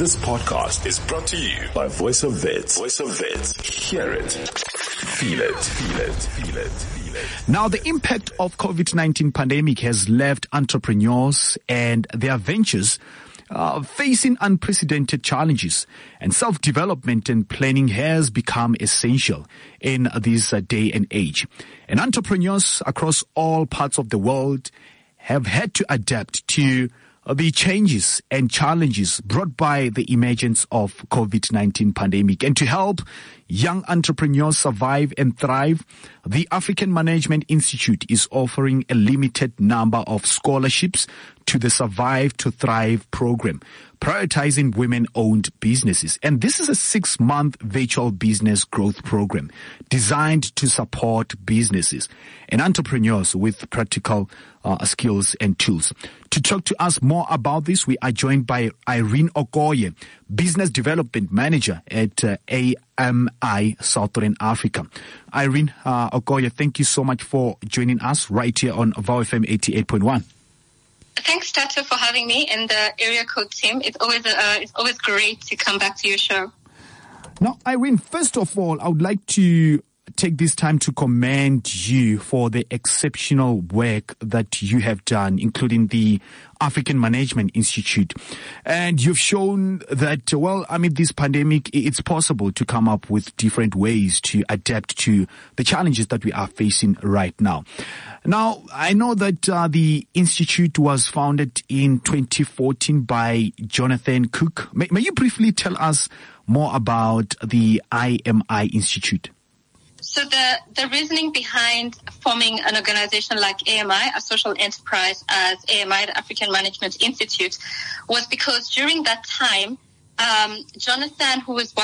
This podcast is brought to you by Voice of Vets. Voice of Vets. Hear it. Feel it. Feel it. Feel it. Feel it. Now, the impact of COVID-19 pandemic has left entrepreneurs and their ventures facing unprecedented challenges, and self-development and planning has become essential in this day and age. And entrepreneurs across all parts of the world have had to adapt to the changes and challenges brought by the emergence of COVID-19 pandemic. And to help young entrepreneurs survive and thrive, the African Management Institute is offering a limited number of scholarships to the Survive to Thrive program, prioritizing women-owned businesses. And this is a 6-month virtual business growth program designed to support businesses and entrepreneurs with practical skills and tools. To talk to us more about this, we are joined by Irene Okoye, Business Development Manager at AMI Southern Africa. Irene Okoye, thank you so much for joining us right here on VOW FM 88.1. Thanks, Tato, for having me and the Area Code team. It's always great to come back to your show. Now, Irene, first of all, I would like to take this time to commend you for the exceptional work that you have done, including the African Management Institute. And you've shown that, this pandemic, it's possible to come up with different ways to adapt to the challenges that we are facing right now. Now, I know that the Institute was founded in 2014 by Jonathan Cook. May you briefly tell us more about the AMI Institute? So the reasoning behind forming an organization like AMI, a social enterprise as AMI, the African Management Institute, was because during that time, Jonathan, who was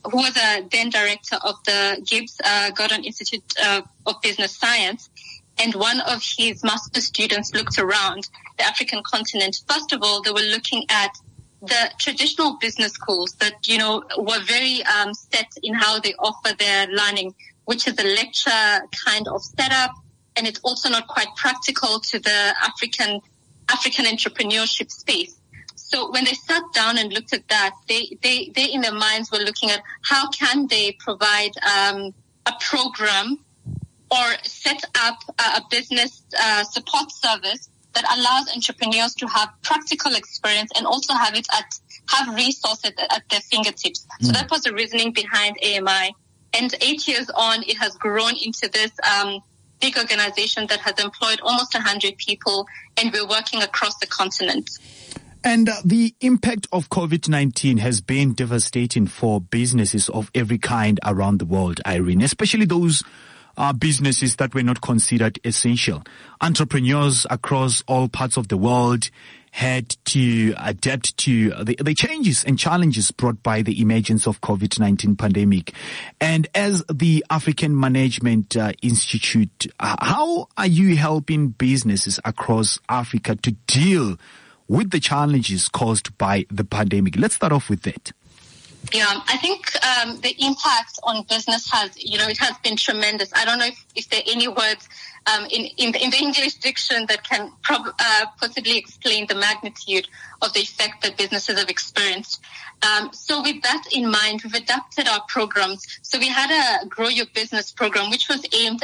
a then director of the Gibbs Gordon Institute of Business Science, and one of his master students looked around the African continent. First of all, they were looking at the traditional business schools that, were very set in how they offer their learning, which is a lecture kind of setup, and it's also not quite practical to the African entrepreneurship space. So when they sat down and looked at that, they in their minds were looking at how can they provide a program or set up a business support service that allows entrepreneurs to have practical experience and also have resources at their fingertips. So that was the reasoning behind AMI. And 8 years on, it has grown into this big organization that has employed almost 100 people, and we're working across the continent. And the impact of COVID-19 has been devastating for businesses of every kind around the world, Irene, especially those businesses that were not considered essential. Entrepreneurs across all parts of the world had to adapt to the changes and challenges brought by the emergence of COVID-19 pandemic. And as the African Management Institute, how are you helping businesses across Africa to deal with the challenges caused by the pandemic? Let's start off with that. Yeah, I think the impact on business has been tremendous. I don't know if there are any words in the English diction that can possibly explain the magnitude of the effect that businesses have experienced. So with that in mind, we've adapted our programs. So we had a Grow Your Business program, which was aimed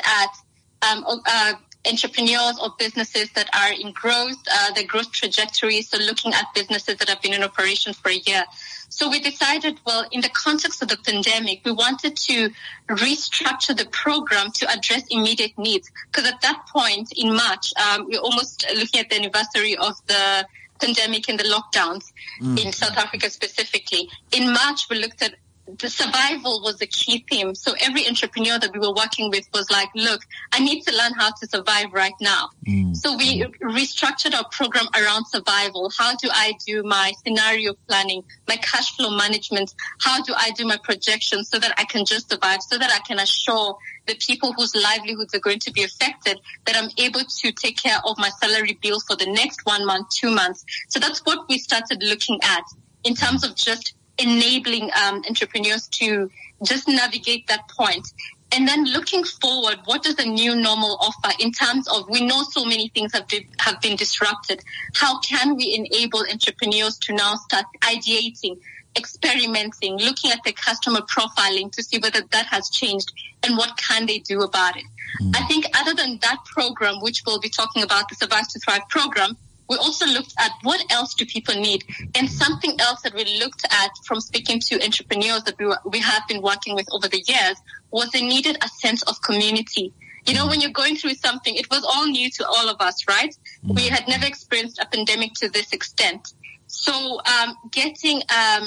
at entrepreneurs or businesses that are in growth, their growth trajectory. So looking at businesses that have been in operation for a year. So we decided, in the context of the pandemic, we wanted to restructure the program to address immediate needs. Because at that point in March, we're almost looking at the anniversary of the pandemic and the lockdowns in South Africa specifically. In March, we looked at the survival was the key theme. So every entrepreneur that we were working with was like, look, I need to learn how to survive right now. So we restructured our program around survival. How do I do my scenario planning, my cash flow management? How do I do my projections so that I can just survive, so that I can assure the people whose livelihoods are going to be affected that I'm able to take care of my salary bill for the next 1 month, 2 months. So that's what we started looking at in terms of just enabling entrepreneurs to just navigate that point. And then looking forward, what does the new normal offer in terms of, we know so many things have been disrupted. How can we enable entrepreneurs to now start ideating, experimenting, looking at the customer profiling to see whether that has changed and what can they do about it? I think other than that program, which we'll be talking about, the Survive to Thrive program, we also looked at what else do people need. And something else that we looked at from speaking to entrepreneurs that we have been working with over the years was they needed a sense of community. You know, when you're going through something, it was all new to all of us, right? We had never experienced a pandemic to this extent. So getting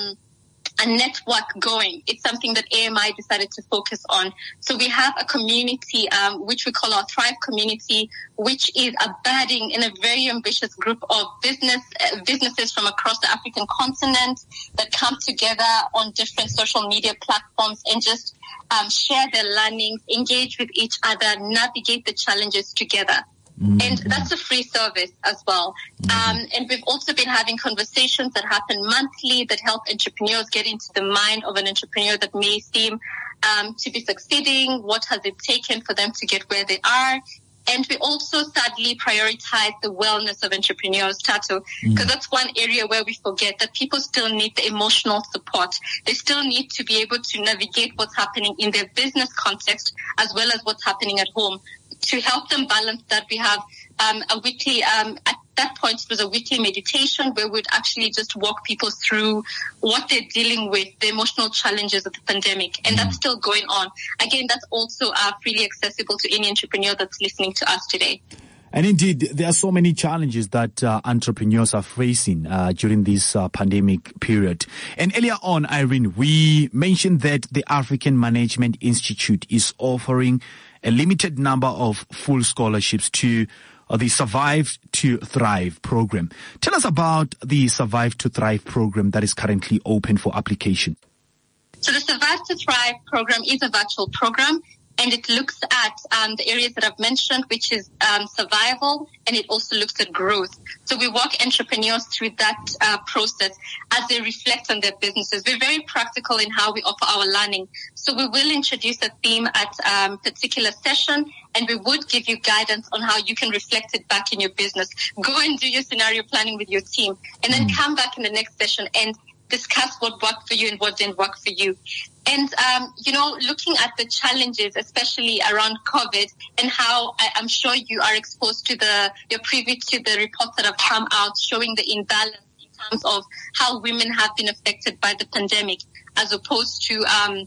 a network going, it's something that AMI decided to focus on. So we have a community, which we call our Thrive community, which is a budding and a very ambitious group of businesses from across the African continent that come together on different social media platforms and just share their learnings, engage with each other, navigate the challenges together. And that's a free service as well. And we've also been having conversations that happen monthly that help entrepreneurs get into the mind of an entrepreneur that may seem to be succeeding. What has it taken for them to get where they are? And we also sadly prioritize the wellness of entrepreneurs, Tato, because that's one area where we forget that people still need the emotional support. They still need to be able to navigate what's happening in their business context as well as what's happening at home. To help them balance that, we have a weekly, at that point, it was a weekly meditation where we'd actually just walk people through what they're dealing with, the emotional challenges of the pandemic. And that's still going on. Again, that's also freely accessible to any entrepreneur that's listening to us today. And indeed, there are so many challenges that entrepreneurs are facing during this pandemic period. And earlier on, Irene, we mentioned that the African Management Institute is offering a limited number of full scholarships to the Survive to Thrive program. Tell us about the Survive to Thrive program that is currently open for application. So the Survive to Thrive program is a virtual program, and it looks at the areas that I've mentioned, which is survival, and it also looks at growth. So we walk entrepreneurs through that process as they reflect on their businesses. We're very practical in how we offer our learning. So we will introduce a theme at a particular session, and we would give you guidance on how you can reflect it back in your business. Go and do your scenario planning with your team, and then come back in the next session and discuss what worked for you and what didn't work for you. And, looking at the challenges, especially around COVID, and how I'm sure you are exposed to you're privy to the reports that have come out showing the imbalance in terms of how women have been affected by the pandemic as opposed to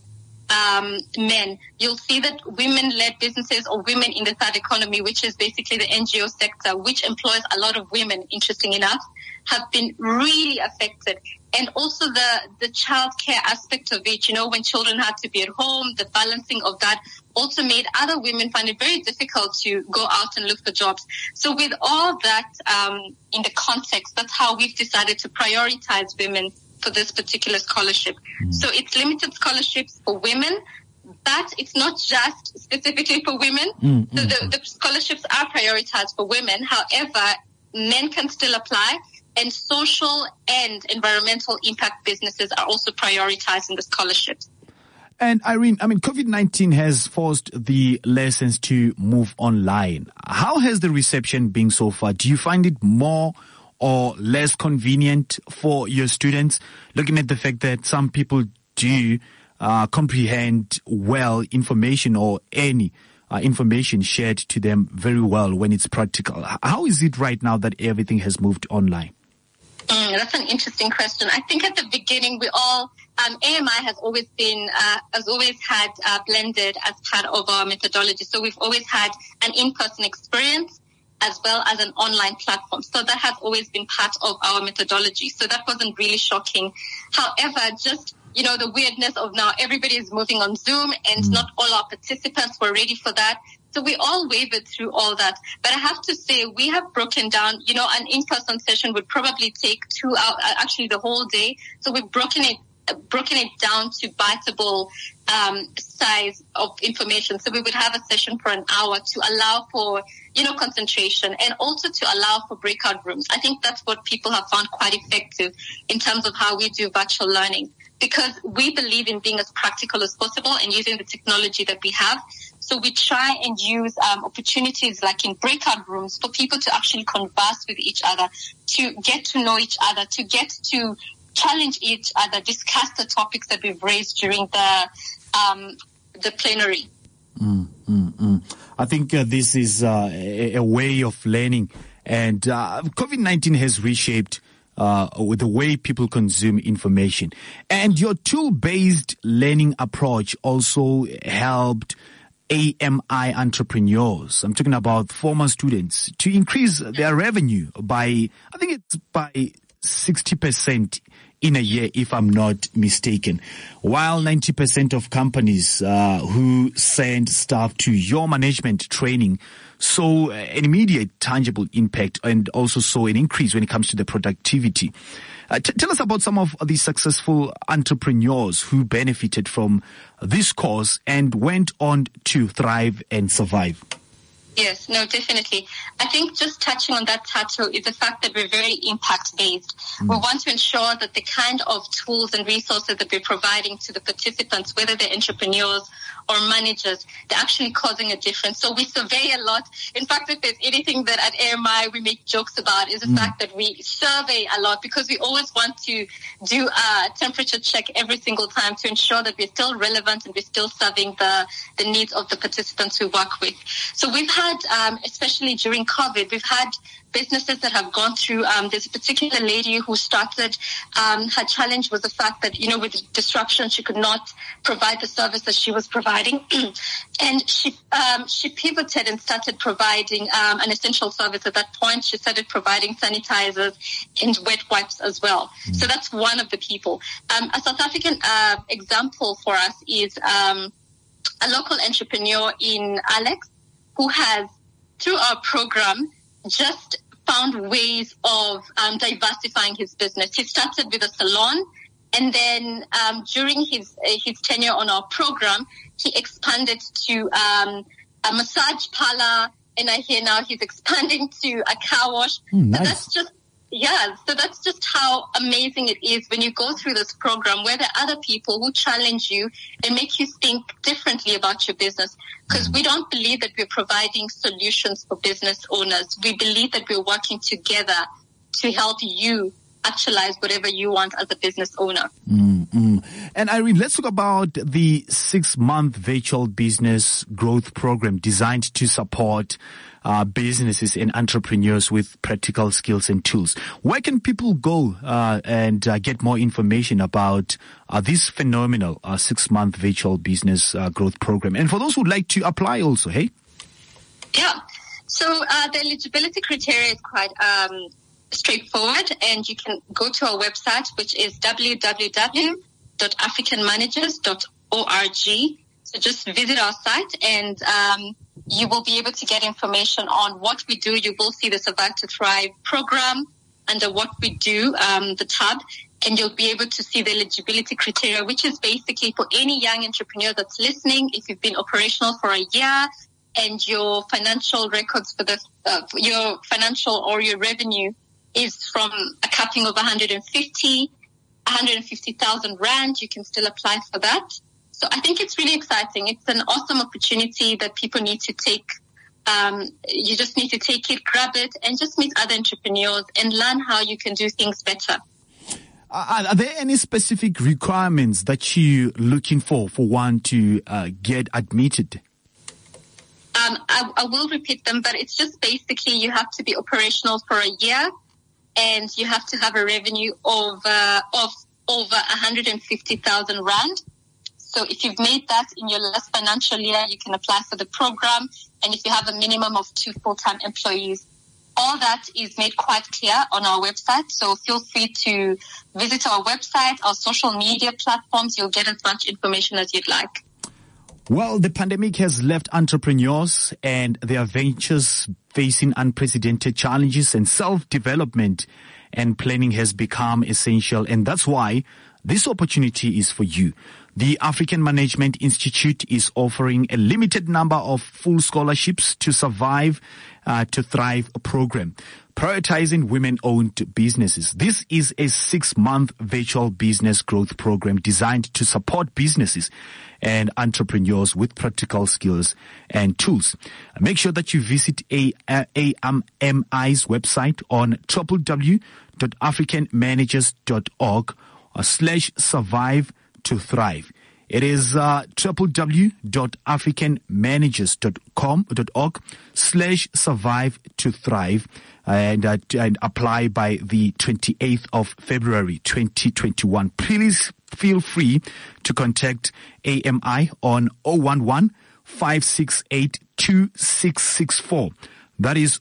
men. You'll see that women-led businesses or women in the third economy, which is basically the NGO sector, which employs a lot of women, interesting enough, have been really affected. And also the childcare aspect of it, when children had to be at home, the balancing of that also made other women find it very difficult to go out and look for jobs. So with all that in the context, that's how we've decided to prioritize women for this particular scholarship. So it's limited scholarships for women, but it's not just specifically for women. So the scholarships are prioritized for women. However, men can still apply. And social and environmental impact businesses are also prioritized in the scholarships. And Irene, COVID-19 has forced the lessons to move online. How has the reception been so far? Do you find it more or less convenient for your students, looking at the fact that some people do comprehend well information or any information shared to them very well when it's practical? How is it right now that everything has moved online? That's an interesting question. I think at the beginning we all, AMI has always had blended as part of our methodology. So we've always had an in-person experience as well as an online platform. So that has always been part of our methodology. So that wasn't really shocking. However, just the weirdness of now everybody is moving on Zoom and not all our participants were ready for that. So we all wavered through all that. But I have to say, we have broken down, an in-person session would probably take 2 hours, actually the whole day. So we've broken it down to biteable size of information. So we would have a session for an hour to allow for, concentration and also to allow for breakout rooms. I think that's what people have found quite effective in terms of how we do virtual learning. because we believe in being as practical as possible and using the technology that we have. So we try and use opportunities like in breakout rooms for people to actually converse with each other, to get to know each other, to get to challenge each other, discuss the topics that we've raised during the plenary. I think this is a way of learning, and COVID-19 has reshaped with the way people consume information. And your tool-based learning approach also helped AMI entrepreneurs, I'm talking about former students, to increase their revenue by 60% in a year, if I'm not mistaken. While 90% of companies who send staff to your management training saw an immediate tangible impact and also saw an increase when it comes to the productivity. Tell us about some of the successful entrepreneurs who benefited from this course and went on to thrive and survive. Yes, no, definitely. I think just touching on that title is the fact that we're very impact-based. We want to ensure that the kind of tools and resources that we're providing to the participants, whether they're entrepreneurs or managers, they're actually causing a difference. So we survey a lot. In fact, if there's anything that at AMI we make jokes about is the fact that we survey a lot, because we always want to do a temperature check every single time to ensure that we're still relevant and we're still serving the needs of the participants we work with. So we've had, especially during COVID, we've had businesses that have gone through, there's a particular lady who started, her challenge was the fact that, with disruption, she could not provide the service that she was providing. And she pivoted and started providing an essential service at that point. She started providing sanitizers and wet wipes as well. So that's one of the people. A South African example for us is a local entrepreneur in Alex, who has, through our program, just found ways of diversifying his business. He started with a salon, and then during his tenure on our program, he expanded to a massage parlor, and I hear now he's expanding to a car wash. Nice. So that's just how amazing it is when you go through this program where there are other people who challenge you and make you think differently about your business. Because we don't believe that we're providing solutions for business owners. We believe that we're working together to help you actualize whatever you want as a business owner. And Irene, let's talk about the 6-month virtual business growth program designed to support businesses and entrepreneurs with practical skills and tools. Where can people go and get more information about this phenomenal 6-month virtual business growth program? And for those who'd like to apply also, hey? Yeah. So the eligibility criteria is quite straightforward, and you can go to our website, which is www.africanmanagers.org. So just visit our site, and you will be able to get information on what we do. You will see the Survive to Thrive program under what we do, the tab, and you'll be able to see the eligibility criteria, which is basically for any young entrepreneur that's listening. If you've been operational for a year and your financial records for your financial or your revenue is from a capping of 150,000 Rand, you can still apply for that. So I think it's really exciting. It's an awesome opportunity that people need to take. You just need to take it, grab it, and just meet other entrepreneurs and learn how you can do things better. Are there any specific requirements that you're looking for one to get admitted? I will repeat them, but it's just basically you have to be operational for a year, and you have to have a revenue of over 150,000 Rand. So if you've made that in your last financial year, you can apply for the program. And if you have a minimum of 2 full-time employees, all that is made quite clear on our website. So feel free to visit our website, our social media platforms. You'll get as much information as you'd like. Well, the pandemic has left entrepreneurs and their ventures facing unprecedented challenges, and self-development and planning has become essential. And that's why this opportunity is for you. The African Management Institute is offering a limited number of full scholarships to Survive to Thrive program, prioritizing women-owned businesses. This is a 6-month virtual business growth program designed to support businesses and entrepreneurs with practical skills and tools. Make sure that you visit AMMI's website on www.africanmanagers.org/survive to thrive. It is www.africanmanagers.org/survive to thrive and apply by the 28th of February 2021. Please feel free to contact AMI on 011-568-2664. That is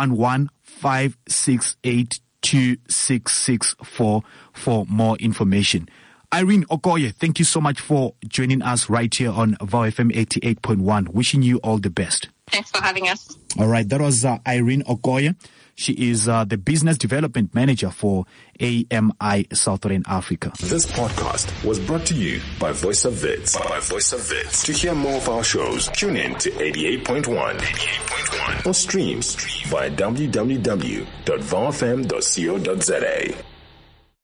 011-568-2664 for more information. Irene Okoye, thank you so much for joining us right here on VOW FM 88.1. Wishing you all the best. Thanks for having us. All right, that was Irene Okoye. She is the Business Development Manager for AMI Southern Africa. This podcast was brought to you by Voice of Wits. To hear more of our shows, tune in to 88.1 or stream via www.vowfm.co.za.